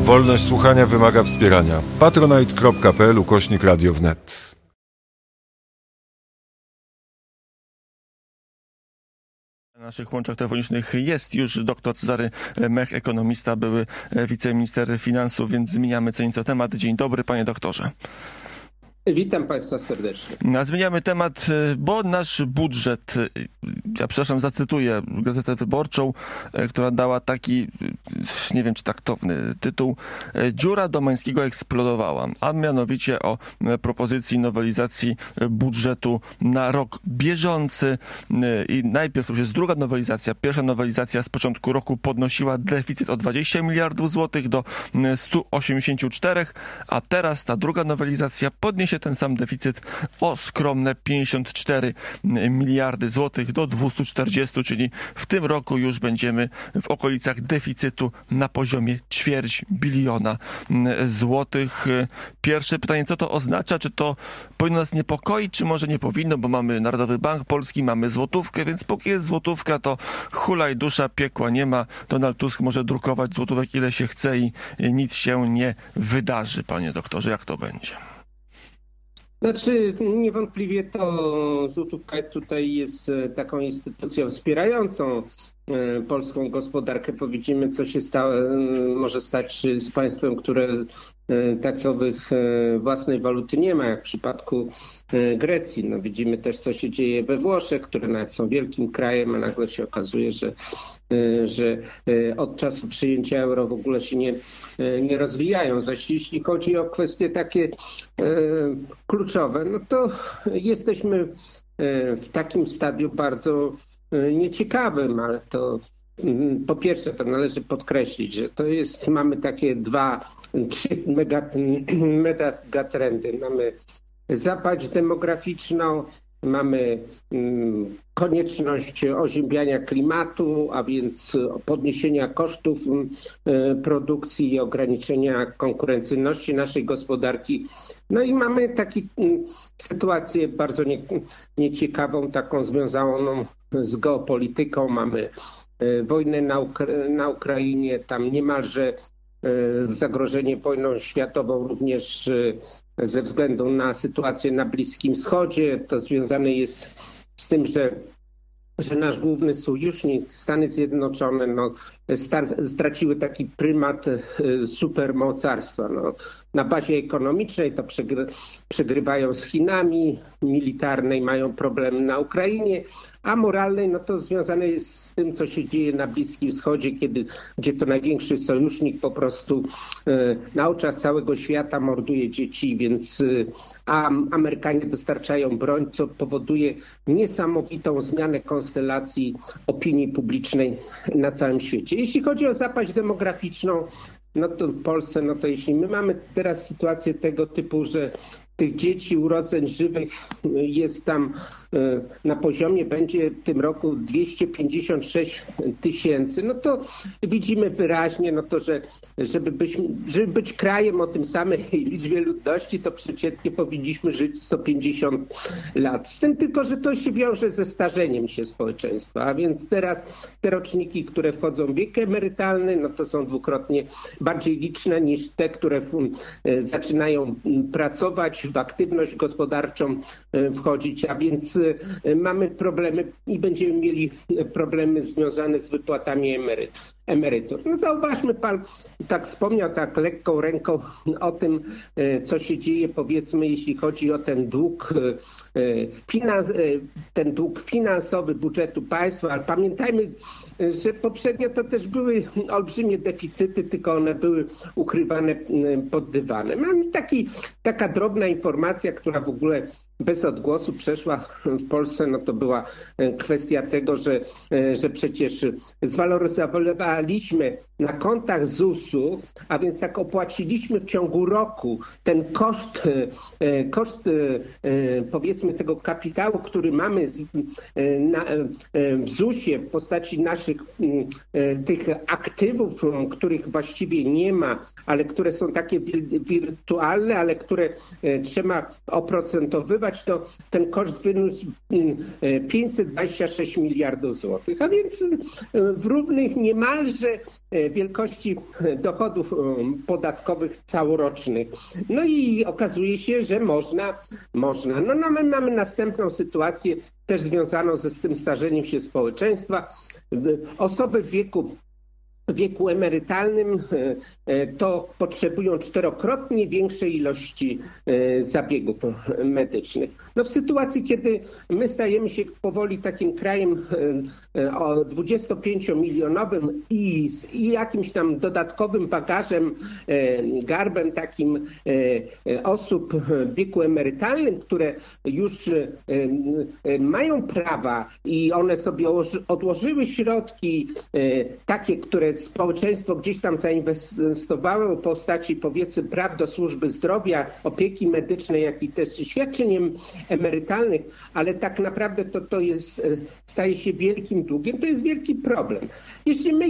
Wolność słuchania wymaga wspierania. patronite.pl/Radio wnet. Na naszych łączach telefonicznych jest już dr Cezary Mech, ekonomista, były wiceminister finansów, więc zmieniamy co nieco temat. Dzień dobry, panie doktorze. Witam Państwa serdecznie. Zmieniamy temat, bo nasz budżet, ja przepraszam, zacytuję Gazetę Wyborczą, która dała taki, nie wiem czy taktowny tytuł, dziura Domańskiego eksplodowała, a mianowicie o propozycji nowelizacji budżetu na rok bieżący. I najpierw już jest druga nowelizacja. Pierwsza nowelizacja z początku roku podnosiła deficyt o 20 miliardów złotych do 184, a teraz ta druga nowelizacja podniesie ten sam deficyt o skromne 54 miliardy złotych do 240, czyli w tym roku już będziemy w okolicach deficytu na poziomie ćwierć biliona złotych. Pierwsze pytanie, co to oznacza? Czy to powinno nas niepokoić, czy może nie powinno, bo mamy Narodowy Bank Polski, mamy złotówkę, więc póki jest złotówka, to hulaj dusza, piekła nie ma. Donald Tusk może drukować złotówek ile się chce i nic się nie wydarzy. Panie doktorze, jak to będzie? Znaczy, niewątpliwie to złotówka tutaj jest taką instytucją wspierającą polską gospodarkę. Powiedzmy, co się może stać z państwem, które takowych własnej waluty nie ma, jak w przypadku Grecji. No, widzimy też, co się dzieje we Włoszech, które nawet są wielkim krajem, a nagle się okazuje, że od czasu przyjęcia euro w ogóle się nie rozwijają. Zaś jeśli chodzi o kwestie takie kluczowe, no to jesteśmy w takim stadium bardzo nieciekawym, ale to po pierwsze to należy podkreślić, że to jest, mamy takie trzy megatrendy. Mamy zapaść demograficzną, mamy konieczność oziębiania klimatu, a więc podniesienia kosztów produkcji i ograniczenia konkurencyjności naszej gospodarki. No i mamy taką sytuację bardzo nieciekawą, taką związaną z geopolityką. Mamy wojnę na Ukrainie, tam niemalże zagrożenie wojną światową również ze względu na sytuację na Bliskim Wschodzie. To związane jest z tym, że nasz główny sojusznik, Stany Zjednoczone, straciły taki prymat supermocarstwa. Na bazie ekonomicznej to przegrywają z Chinami, militarnej mają problemy na Ukrainie, a moralnej to związane jest z tym, co się dzieje na Bliskim Wschodzie, gdzie to największy sojusznik po prostu na oczach całego świata morduje dzieci, a Amerykanie dostarczają broń, co powoduje niesamowitą zmianę konstelacji opinii publicznej na całym świecie. Jeśli chodzi o zapaść demograficzną, to w Polsce, to jeśli my mamy teraz sytuację tego typu, że tych dzieci urodzeń żywych jest tam na poziomie, będzie w tym roku 256 000, to widzimy wyraźnie, że żeby być krajem o tym samej liczbie ludności, to przeciętnie powinniśmy żyć 150 lat. Z tym tylko, że to się wiąże ze starzeniem się społeczeństwa, a więc teraz te roczniki, które wchodzą w wiek emerytalny, to są dwukrotnie bardziej liczne niż te, które zaczynają pracować, w aktywność gospodarczą wchodzić, a więc mamy problemy i będziemy mieli problemy związane z wypłatami emerytur. Zauważmy, pan tak wspomniał tak lekką ręką o tym, co się dzieje, powiedzmy, jeśli chodzi o ten dług finansowy budżetu państwa, ale pamiętajmy, że poprzednio to też były olbrzymie deficyty, tylko one były ukrywane pod dywanem. Mam taka drobna informacja, która w ogóle bez odgłosu przeszła w Polsce, to była kwestia tego, że przecież zwaloryzowaliśmy na kontach ZUS-u, a więc tak opłaciliśmy w ciągu roku ten koszt powiedzmy tego kapitału, który mamy w ZUS-ie w postaci naszych tych aktywów, których właściwie nie ma, ale które są takie wirtualne, ale które trzeba oprocentowywać odbudowywać, to ten koszt wyniósł 526 miliardów złotych, a więc w równych niemalże wielkości dochodów podatkowych całorocznych. No i okazuje się, że można. No my mamy następną sytuację też związaną z tym starzeniem się społeczeństwa. Osoby w wieku emerytalnym to potrzebują 4-krotnie większej ilości zabiegów medycznych. No w sytuacji, kiedy my stajemy się powoli takim krajem o 25-milionowym i jakimś tam dodatkowym bagażem, garbem takim osób w wieku emerytalnym, które już mają prawa i one sobie odłożyły środki takie, które społeczeństwo gdzieś tam zainwestowało w postaci, powiedzmy, praw do służby zdrowia, opieki medycznej, jak i też świadczeń emerytalnych, ale tak naprawdę to staje się wielkim długiem, to jest wielki problem. Jeśli my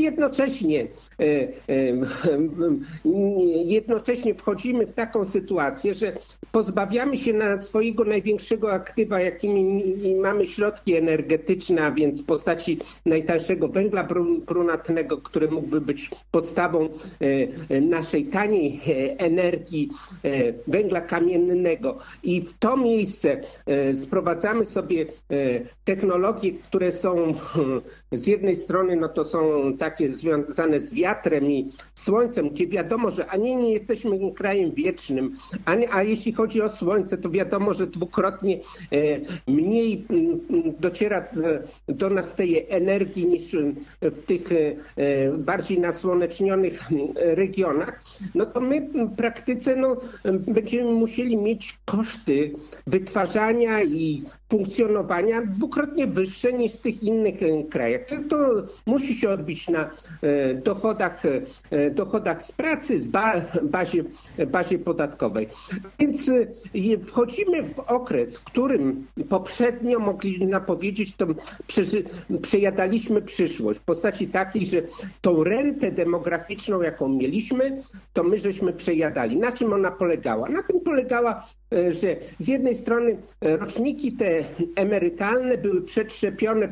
jednocześnie wchodzimy w taką sytuację, że pozbawiamy się na swojego największego aktywa, jakimi mamy środki energetyczne, a więc w postaci najtańszego węgla brunatnego, który mógłby być podstawą naszej taniej energii, węgla kamiennego, i w to miejsce sprowadzamy sobie technologie, które są z jednej strony, no to są takie związane z wiatrem i słońcem, gdzie wiadomo, że ani nie jesteśmy krajem wiecznym, a jeśli chodzi o słońce, to wiadomo, że dwukrotnie mniej dociera do nas tej energii niż w tych bardziej nasłonecznionych regionach, no to my w praktyce będziemy musieli mieć koszty wytwarzania i funkcjonowania dwukrotnie wyższe niż w tych innych krajach. To musi się odbić na dochodach z pracy, z bazie podatkowej. Więc wchodzimy w okres, w którym poprzednio mogliśmy powiedzieć, to przejadaliśmy przyszłość w postaci takiej, że tą rentę demograficzną, jaką mieliśmy, to my żeśmy przejadali. Na czym ona polegała? Na tym polegała, że z jednej strony roczniki te emerytalne były przetrzepione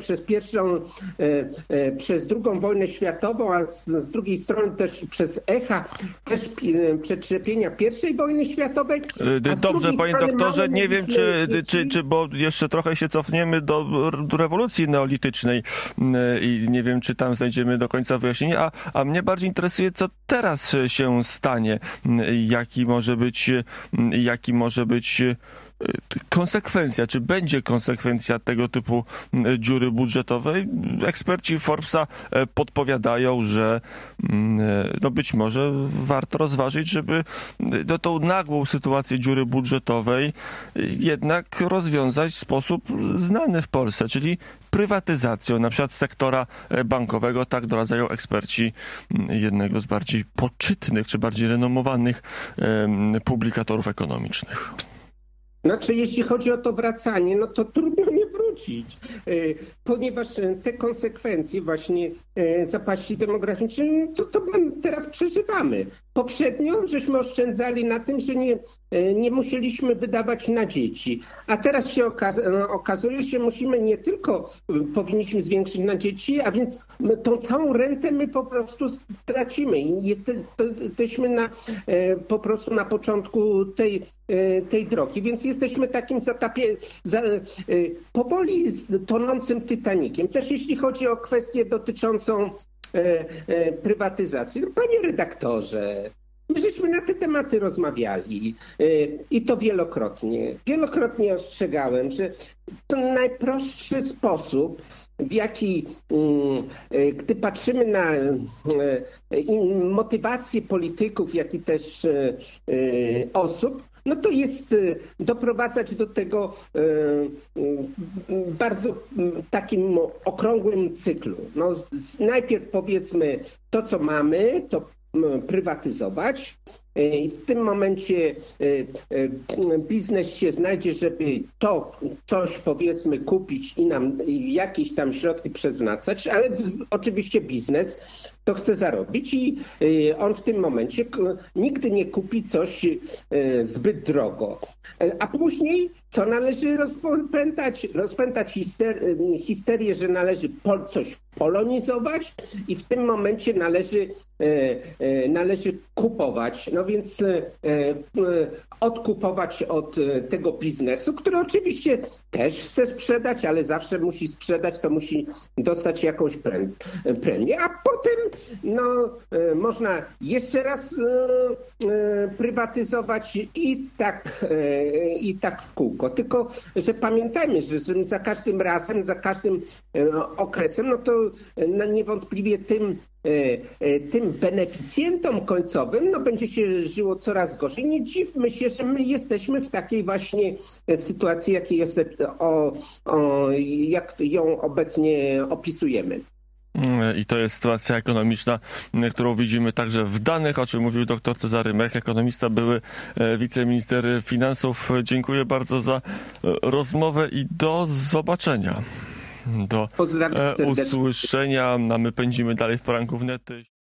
przez II wojnę światową, a z drugiej strony też przez echa też przetrzepienia I wojny światowej. Dobrze, panie doktorze, nie wiem, czy bo jeszcze trochę się cofniemy do rewolucji neolitycznej i nie wiem, czy tam znajdziemy do końca wyjaśnienie, a mnie bardziej interesuje, co teraz się stanie, jaki może być konsekwencja, czy będzie konsekwencja tego typu dziury budżetowej. Eksperci Forbesa podpowiadają, że być może warto rozważyć, żeby tą nagłą sytuację dziury budżetowej jednak rozwiązać w sposób znany w Polsce, czyli prywatyzacją, na przykład sektora bankowego, tak doradzają eksperci jednego z bardziej poczytnych, czy bardziej renomowanych publikatorów ekonomicznych. Znaczy, jeśli chodzi o to wracanie, no to trudno nie wrócić, ponieważ te konsekwencje właśnie zapaści demograficznej, to teraz przeżywamy. Poprzednio żeśmy oszczędzali na tym, że nie musieliśmy wydawać na dzieci, a teraz się okazuje, że nie tylko powinniśmy zwiększyć na dzieci, a więc tą całą rentę my po prostu stracimy i jesteśmy po prostu na początku tej drogi, więc jesteśmy takim powoli tonącym Titanikiem. Też jeśli chodzi o kwestię dotyczącą prywatyzacji. No, panie redaktorze, my żeśmy na te tematy rozmawiali i to wielokrotnie. Wielokrotnie ostrzegałem, że to najprostszy sposób, w jaki, gdy patrzymy na motywację polityków, jak i też osób, no to jest doprowadzać do tego bardzo takim okrągłym cyklu. Najpierw powiedzmy to, co mamy, to prywatyzować, i w tym momencie biznes się znajdzie, żeby to coś powiedzmy kupić i jakieś tam środki przeznaczać, ale oczywiście biznes to chce zarobić i on w tym momencie nigdy nie kupi coś zbyt drogo. A później co należy rozpętać? Rozpętać histerię, że należy coś polonizować i w tym momencie należy kupować. No więc odkupować od tego biznesu, który oczywiście też chce sprzedać, ale zawsze musi sprzedać, to musi dostać jakąś premię, a potem można jeszcze raz prywatyzować i tak w kółko. Tylko, że pamiętajmy, że za każdym razem, za każdym okresem, to niewątpliwie tym beneficjentom końcowym będzie się żyło coraz gorzej. Nie dziwmy się, że my jesteśmy w takiej właśnie sytuacji, jak ją obecnie opisujemy. I to jest sytuacja ekonomiczna, którą widzimy także w danych, o czym mówił dr Cezary Mech, ekonomista, były wiceminister finansów. Dziękuję bardzo za rozmowę i do zobaczenia. Do usłyszenia. A my pędzimy dalej w poranku wnet.